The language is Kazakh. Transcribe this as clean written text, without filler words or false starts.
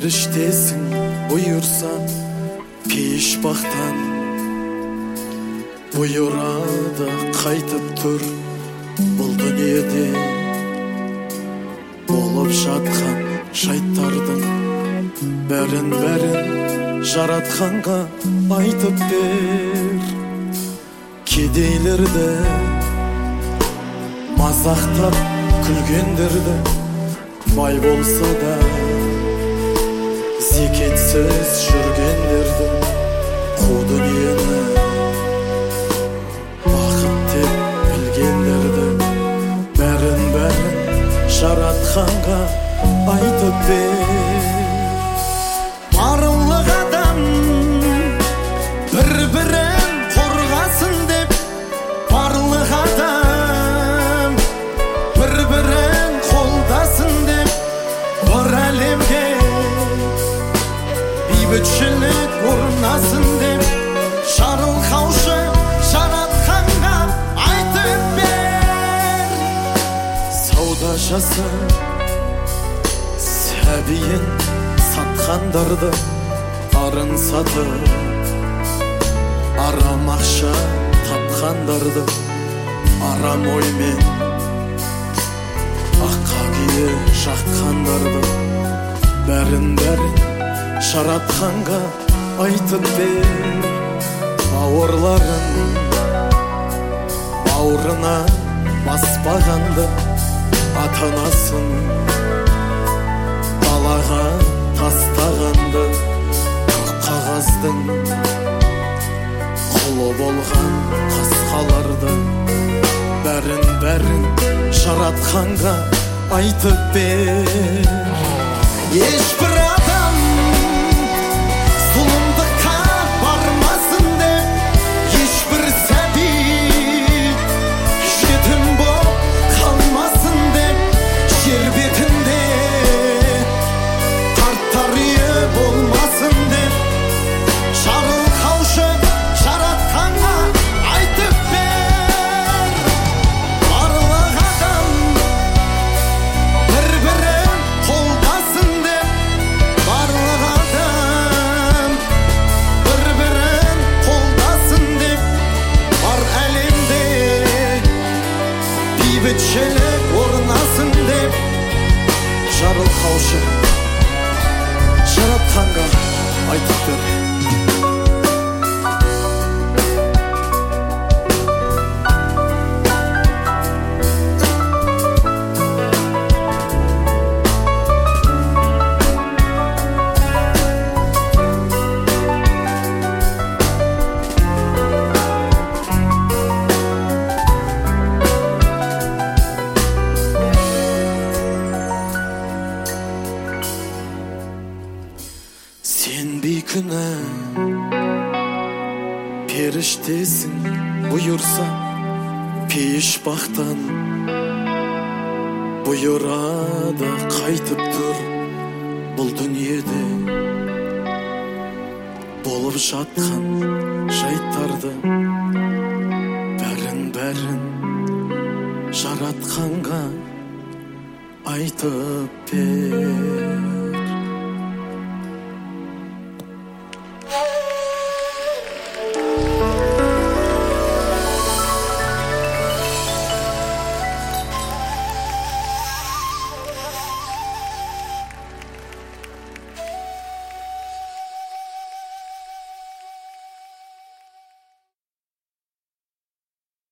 періштесің бұйырса пейішбақтан, бұйырады қайтып тұр бұл дүниеде. Болып жатқан жайттардың бәрін жаратқанға айтып бер. Кедейлерді мазақтап күлгендерді бай болса да зекетсіз жүргендерді қу дүниені бақыт деп білгендерді бәрін жаратқанға айтып бер. Барлық адам бір-бірін қорғасын деп, барлық адам бір-бірін қолдасын деп, бір әлемге бейбітшілік орнасын деп, жарылқаушы жаратқанға айтып бер. Сауда жаса сәбиін сатқандарды арын сатып, арам ақша тапқандарды арам оймен аққа күйе жаққандарды бәрін жаратқанға айтып бер. Бауырларын бауырына баспағанды, ата-анасын далаға тастағанды, қағаздың құлы болған қасқаларды бәрін жаратқанға айтып бер. Ешбір адам зұлымдыққа бармасын деп, ешбір сәби жетім боп қалмасын деп, жер бетінде қарттар үйі болмасын деп, жарылқаушы жаратқанға айтып бер. Барлық адам бір-бірін қолдасын деп, барлық адам бір-бірін қолдасын деп, бар әлемде бейбітшілік орнасын деп, жарылқаушы жаратқанға айтып бер. Сен бейкүнә періштесің бұйырса пейішбақтан, бұйырады қайтып тұр бұл дүниеде. Болып жатқан жайттарды бәрін жаратқанға айтып бер.